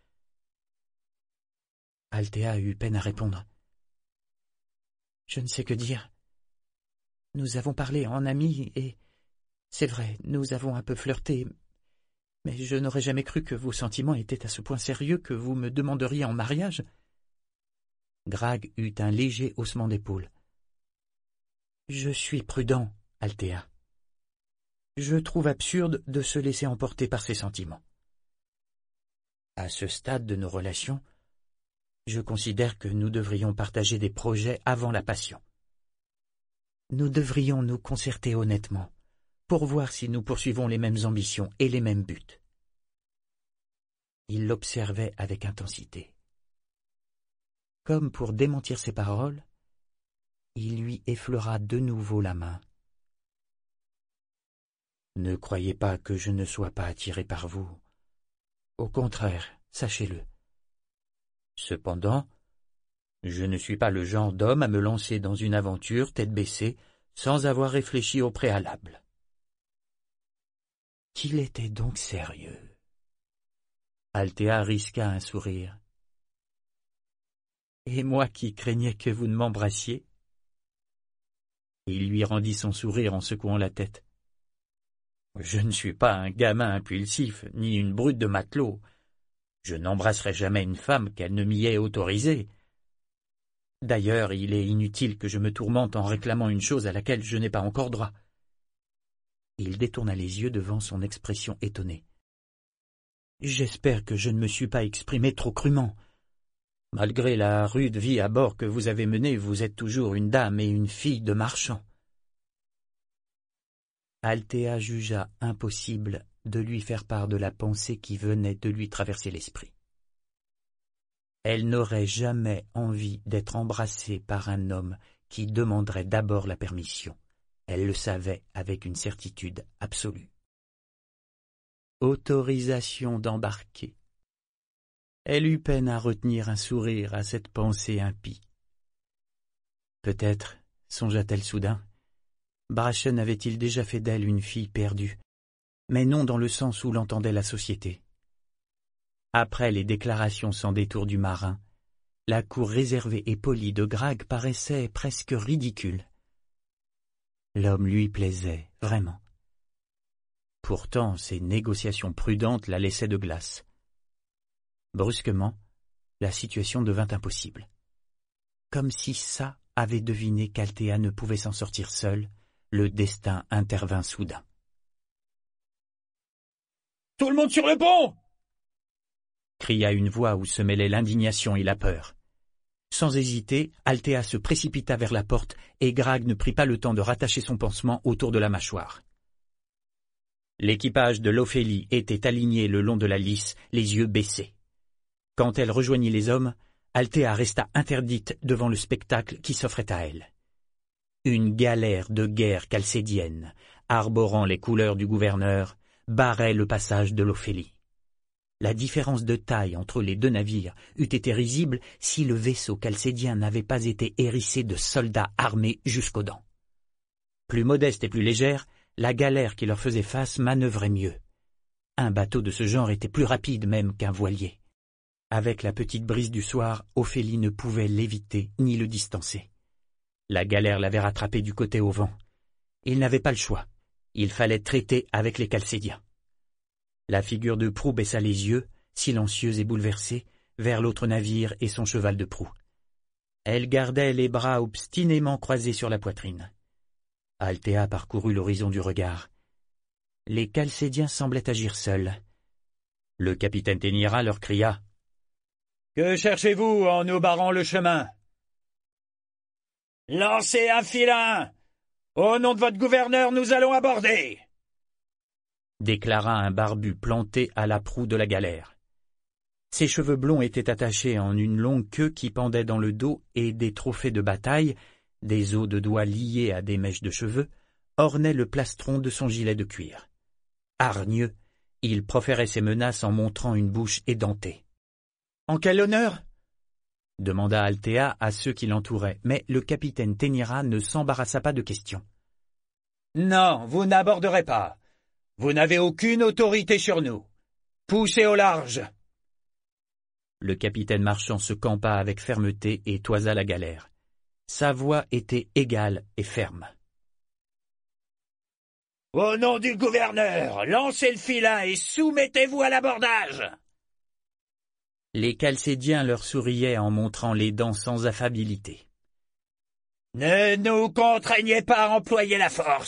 Althea eut peine à répondre. Je ne sais que dire. Nous avons parlé en amis et, c'est vrai, nous avons un peu flirté, mais je n'aurais jamais cru que vos sentiments étaient à ce point sérieux que vous me demanderiez en mariage. Grag eut un léger haussement d'épaule. Je suis prudent, Althea. Je trouve absurde de se laisser emporter par ses sentiments. À ce stade de nos relations, je considère que nous devrions partager des projets avant la passion. Nous devrions nous concerter honnêtement, pour voir si nous poursuivons les mêmes ambitions et les mêmes buts. Il l'observait avec intensité. Comme pour démentir ses paroles, il lui effleura de nouveau la main. Ne croyez pas que je ne sois pas attiré par vous. Au contraire, sachez-le. Cependant, je ne suis pas le genre d'homme à me lancer dans une aventure tête baissée sans avoir réfléchi au préalable. Qu'il était donc sérieux. Althea risqua un sourire. Et moi qui craignais que vous ne m'embrassiez? Il lui rendit son sourire en secouant la tête. Je ne suis pas un gamin impulsif, ni une brute de matelot. Je n'embrasserai jamais une femme qu'elle ne m'y ait autorisée. D'ailleurs, il est inutile que je me tourmente en réclamant une chose à laquelle je n'ai pas encore droit. Il détourna les yeux devant son expression étonnée. J'espère que je ne me suis pas exprimé trop crûment. Malgré la rude vie à bord que vous avez menée, vous êtes toujours une dame et une fille de marchand. Althea jugea impossible de lui faire part de la pensée qui venait de lui traverser l'esprit. Elle n'aurait jamais envie d'être embrassée par un homme qui demanderait d'abord la permission. Elle le savait avec une certitude absolue. Autorisation d'embarquer. Elle eut peine à retenir un sourire à cette pensée impie. Peut-être, songea-t-elle soudain, Brachen avait-il déjà fait d'elle une fille perdue, mais non dans le sens où l'entendait la société. Après les déclarations sans détour du marin, la cour réservée et polie de Grag paraissait presque ridicule. L'homme lui plaisait, vraiment. Pourtant, ses négociations prudentes la laissaient de glace. Brusquement, la situation devint impossible. Comme si ça avait deviné qu'Althea ne pouvait s'en sortir seule, le destin intervint soudain. « Tout le monde sur le pont !» cria une voix où se mêlaient l'indignation et la peur. Sans hésiter, Althea se précipita vers la porte et Grag ne prit pas le temps de rattacher son pansement autour de la mâchoire. L'équipage de l'Ophélie était aligné le long de la lisse, les yeux baissés. Quand elle rejoignit les hommes, Althea resta interdite devant le spectacle qui s'offrait à elle. Une galère de guerre chalcédienne, arborant les couleurs du gouverneur, barrait le passage de l'Ophélie. La différence de taille entre les deux navires eût été risible si le vaisseau chalcédien n'avait pas été hérissé de soldats armés jusqu'aux dents. Plus modeste et plus légère, la galère qui leur faisait face manœuvrait mieux. Un bateau de ce genre était plus rapide même qu'un voilier. Avec la petite brise du soir, Ophélie ne pouvait l'éviter ni le distancer. La galère l'avait rattrapé du côté au vent. Il n'avait pas le choix. Il fallait traiter avec les Chalcédiens. La figure de proue baissa les yeux, silencieuse et bouleversée, vers l'autre navire et son cheval de proue. Elle gardait les bras obstinément croisés sur la poitrine. Althea parcourut l'horizon du regard. les Chalcédiens semblaient agir seuls. Le capitaine Ténira leur cria « Que cherchez-vous en nous barrant le chemin ?»« Lancez un filin! Au nom de votre gouverneur, nous allons aborder !» déclara un barbu planté à la proue de la galère. Ses cheveux blonds étaient attachés en une longue queue qui pendait dans le dos et des trophées de bataille, des os de doigts liés à des mèches de cheveux, ornaient le plastron de son gilet de cuir. Hargneux, il proférait ses menaces en montrant une bouche édentée. « En quel honneur ?» demanda Althea à ceux qui l'entouraient, mais le capitaine Ténira ne s'embarrassa pas de questions. « Non, vous n'aborderez pas. Vous n'avez aucune autorité sur nous. Poussez au large !» Le capitaine marchand se campa avec fermeté et toisa la galère. Sa voix était égale et ferme. « Au nom du gouverneur, lancez le filin et soumettez-vous à l'abordage !» Les Chalcédiens leur souriaient en montrant les dents sans affabilité. « Ne nous contraignez pas à employer la force !»«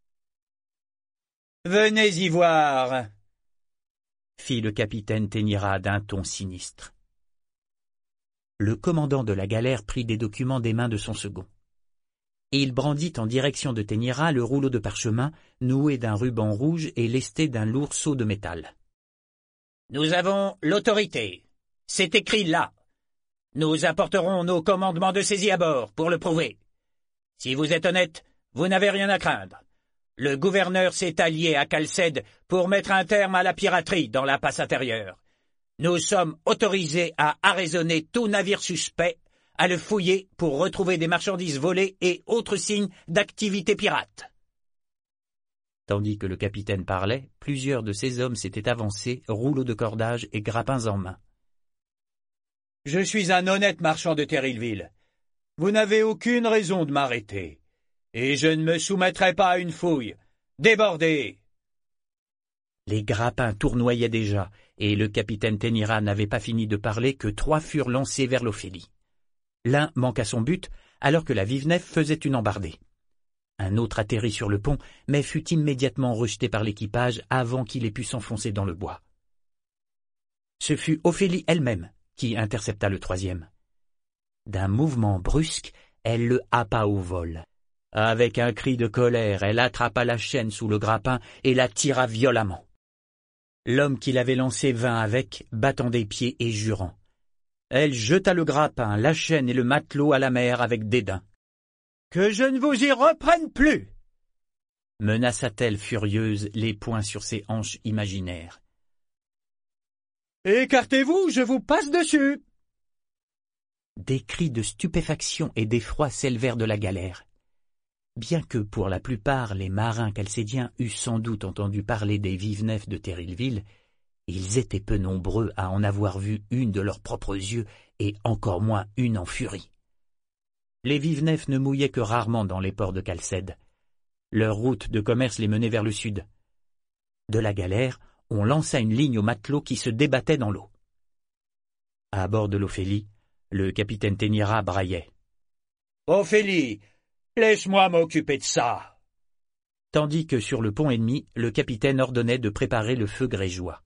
Venez y voir !» fit le capitaine Ténira d'un ton sinistre. Le commandant de la galère prit des documents des mains de son second. Et il brandit en direction de Ténira le rouleau de parchemin noué d'un ruban rouge et lesté d'un lourd sceau de métal. « Nous avons l'autorité. C'est écrit là. Nous apporterons nos commandements de saisie à bord pour le prouver. Si vous êtes honnête, vous n'avez rien à craindre. Le gouverneur s'est allié à Chalcède pour mettre un terme à la piraterie dans la passe intérieure. Nous sommes autorisés à arraisonner tout navire suspect, à le fouiller pour retrouver des marchandises volées et autres signes d'activité pirate. » Tandis que le capitaine parlait, plusieurs de ses hommes s'étaient avancés, rouleaux de cordage et grappins en main. « Je suis un honnête marchand de Terrillville. Vous n'avez aucune raison de m'arrêter. Et je ne me soumettrai pas à une fouille. Débordez !» Les grappins tournoyaient déjà, et le capitaine Ténira n'avait pas fini de parler que 3 furent lancés vers l'Ophélie. L'un manqua son but, alors que la vive nef faisait une embardée. Un autre atterrit sur le pont, mais fut immédiatement rejeté par l'équipage avant qu'il ait pu s'enfoncer dans le bois. Ce fut Ophélie elle-même qui intercepta le 3e. D'un mouvement brusque, elle le happa au vol. Avec un cri de colère, elle attrapa la chaîne sous le grappin et la tira violemment. L'homme qui l'avait lancée vint avec, battant des pieds et jurant. Elle jeta le grappin, la chaîne et le matelot à la mer avec dédain. « Que je ne vous y reprenne plus !» menaça-t-elle furieuse, les poings sur ses hanches imaginaires. « Écartez-vous, je vous passe dessus !» Des cris de stupéfaction et d'effroi s'élevèrent de la galère. Bien que pour la plupart les marins chalcédiens eussent sans doute entendu parler des vives nefs de Terrillville, ils étaient peu nombreux à en avoir vu une de leurs propres yeux et encore moins une en furie. Les vives nefs ne mouillaient que rarement dans les ports de Chalcède. Leur route de commerce les menait vers le sud. De la galère, on lança une ligne aux matelots qui se débattaient dans l'eau. À bord de l'Ophélie, le capitaine Ténira braillait. « Ophélie, laisse-moi m'occuper de ça !» Tandis que sur le pont ennemi, le capitaine ordonnait de préparer le feu grégeois.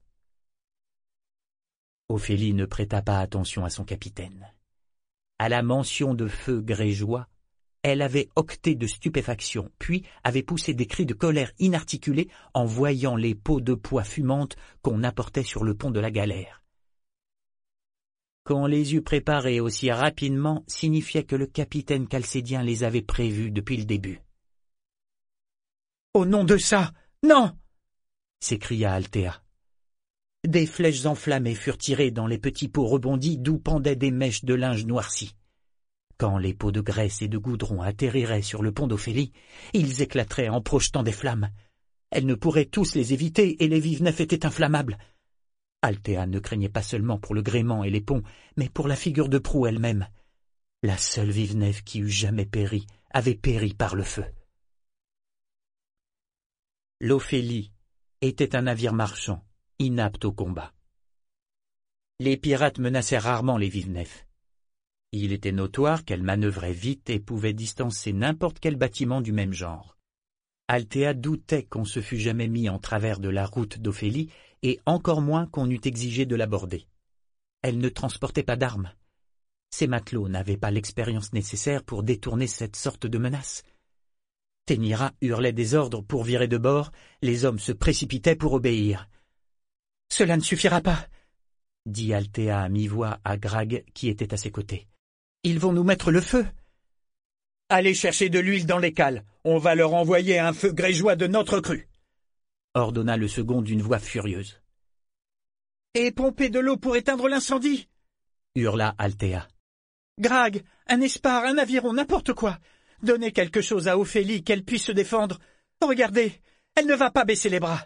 Ophélie ne prêta pas attention à son capitaine. À la mention de feu grégeois, elle avait octé de stupéfaction, puis avait poussé des cris de colère inarticulés en voyant les pots de pois fumantes qu'on apportait sur le pont de la galère. Qu'on les eût préparés aussi rapidement signifiait que le capitaine chalcédien les avait prévus depuis le début. « Au nom de ça, non !» s'écria Althea. Des flèches enflammées furent tirées dans les petits pots rebondis d'où pendaient des mèches de linge noirci. Quand les pots de graisse et de goudron atterriraient sur le pont d'Ophélie, ils éclateraient en projetant des flammes. Elle ne pourrait tous les éviter et les vives nefs étaient inflammables. Althea ne craignait pas seulement pour le gréement et les ponts, mais pour la figure de proue elle-même. La seule vive nef qui eût jamais péri avait péri par le feu. L'Ophélie était un navire marchand, inapte au combat. Les pirates menaçaient rarement les vives nefs. Il était notoire qu'elles manœuvraient vite et pouvaient distancer n'importe quel bâtiment du même genre. Althea doutait qu'on se fût jamais mis en travers de la route d'Ophélie, et encore moins qu'on eût exigé de l'aborder. Elle ne transportait pas d'armes. Ses matelots n'avaient pas l'expérience nécessaire pour détourner cette sorte de menace. Thénira hurlait des ordres pour virer de bord, les hommes se précipitaient pour obéir. « Cela ne suffira pas !» dit Althea à mi-voix à Grag qui était à ses côtés. « Ils vont nous mettre le feu !»« Allez chercher de l'huile dans les cales, on va leur envoyer un feu grégeois de notre cru !» ordonna le second d'une voix furieuse. « Et pomper de l'eau pour éteindre l'incendie !» hurla Althea. « Grag, un espar, un aviron, n'importe quoi. Donnez quelque chose à Ophélie qu'elle puisse se défendre. Regardez, elle ne va pas baisser les bras. »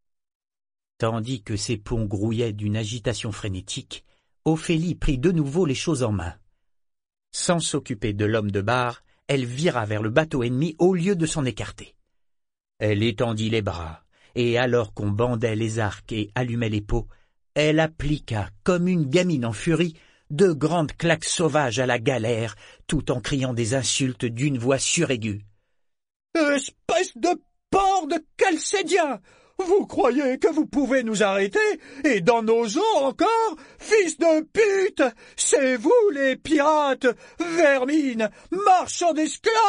Tandis que ses poings grouillaient d'une agitation frénétique, Ophélie prit de nouveau les choses en main. Sans s'occuper de l'homme de barre, elle vira vers le bateau ennemi au lieu de s'en écarter. Elle étendit les bras, et alors qu'on bandait les arcs et allumait les pots, elle appliqua, comme une gamine en furie, de grandes claques sauvages à la galère, tout en criant des insultes d'une voix suraiguë. « Espèce de porc de Chalcédien! Vous croyez que vous pouvez nous arrêter, et dans nos eaux encore, fils de pute! C'est vous les pirates, vermines, marchands d'esclaves !»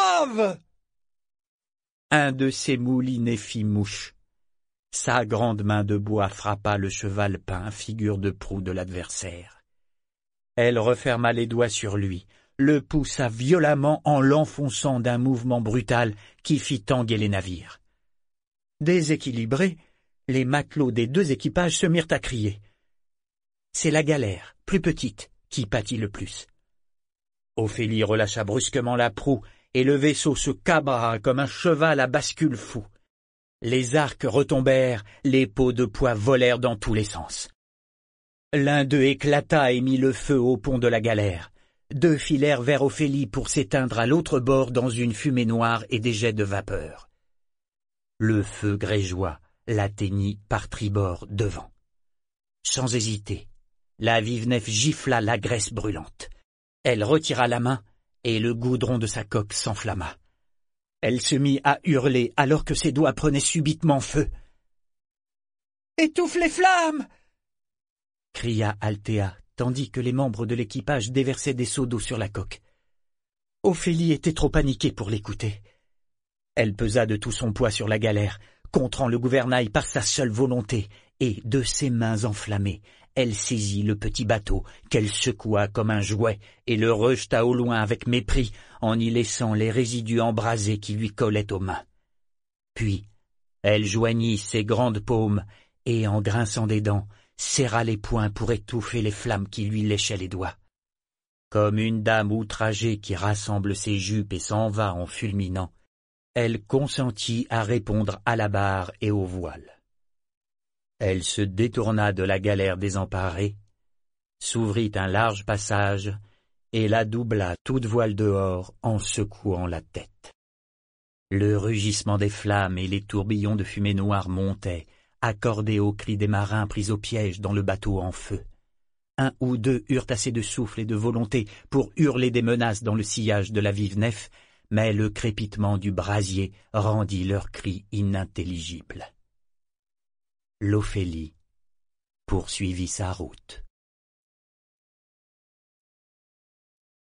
Un de ces moulinets fit mouche. Sa grande main de bois frappa le cheval peint, figure de proue de l'adversaire. Elle referma les doigts sur lui, le poussa violemment en l'enfonçant d'un mouvement brutal qui fit tanguer les navires. Déséquilibrés, les matelots des deux équipages se mirent à crier. C'est la galère, plus petite, qui pâtit le plus. Ophélie relâcha brusquement la proue, et le vaisseau se cabra comme un cheval à bascule fou. Les arcs retombèrent, les pots de pois volèrent dans tous les sens. L'un d'eux éclata et mit le feu au pont de la galère. Deux filèrent vers Ophélie pour s'éteindre à l'autre bord dans une fumée noire et des jets de vapeur. Le feu grégeois l'atteignit par tribord devant. Sans hésiter, la vive nef gifla la graisse brûlante. Elle retira la main et le goudron de sa coque s'enflamma. Elle se mit à hurler alors que ses doigts prenaient subitement feu. « Étouffe les flammes !» cria Althea, tandis que les membres de l'équipage déversaient des seaux d'eau sur la coque. Ophélie était trop paniquée pour l'écouter. Elle pesa de tout son poids sur la galère, contrant le gouvernail par sa seule volonté, et, de ses mains enflammées, elle saisit le petit bateau, qu'elle secoua comme un jouet, et le rejeta au loin avec mépris, en y laissant les résidus embrasés qui lui collaient aux mains. Puis, elle joignit ses grandes paumes, et, en grinçant des dents, serra les poings pour étouffer les flammes qui lui léchaient les doigts. Comme une dame outragée qui rassemble ses jupes et s'en va en fulminant, elle consentit à répondre à la barre et aux voiles. Elle se détourna de la galère désemparée, s'ouvrit un large passage et la doubla toute voile dehors en secouant la tête. Le rugissement des flammes et les tourbillons de fumée noire montaient, accordés aux cris des marins pris au piège dans le bateau en feu. Un ou deux eurent assez de souffle et de volonté pour hurler des menaces dans le sillage de la vive nef, mais le crépitement du brasier rendit leurs cris inintelligibles. L'Ophélie poursuivit sa route.